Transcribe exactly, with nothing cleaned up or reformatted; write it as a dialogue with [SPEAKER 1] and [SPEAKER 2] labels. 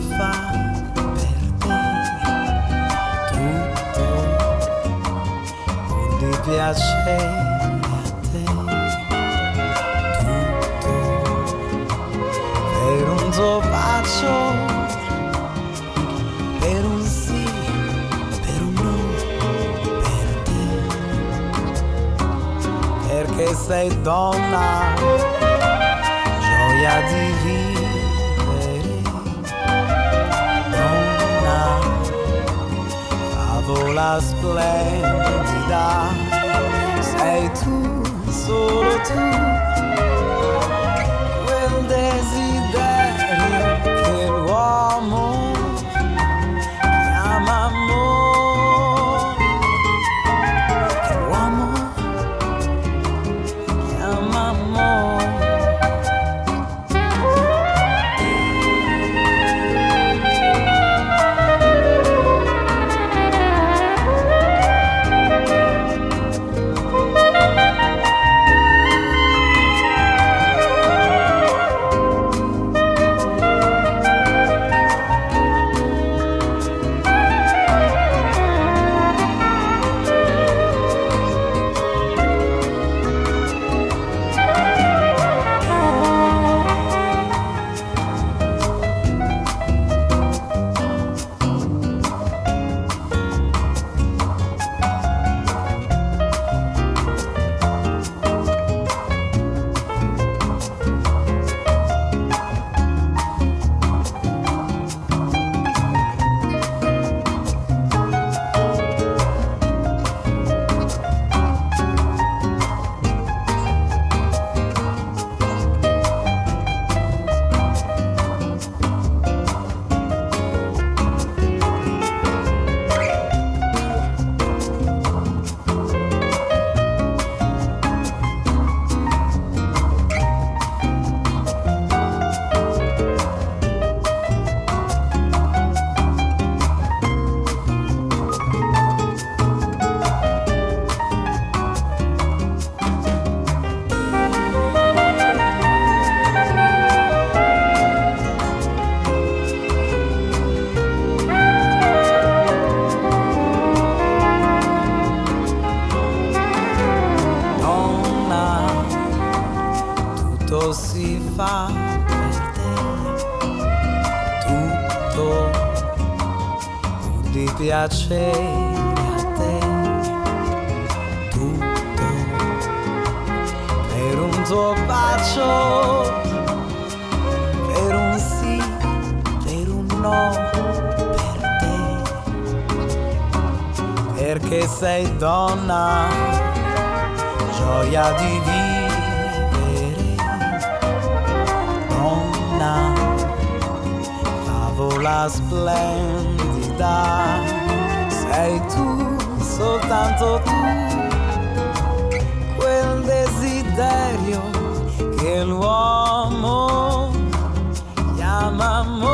[SPEAKER 1] fa per te, tutto pur di piacere a te, tutto per un tuo bacio, per un sì, per un no, per te, perché sei donna, gioia di vivere, donna, favola splendida, sei tu, solo tu, quel desiderio che l'uomo chiama amore, che l'uomo chiama amore. Tutto si fa per te, tutto pur di piacere a te, tutto per un tuo bacio, per un sì, per un no, per te, perché sei donna, gioia di vivere, favola splendida, sei tu, soltanto tu, quel desiderio che l'uomo chiama amore.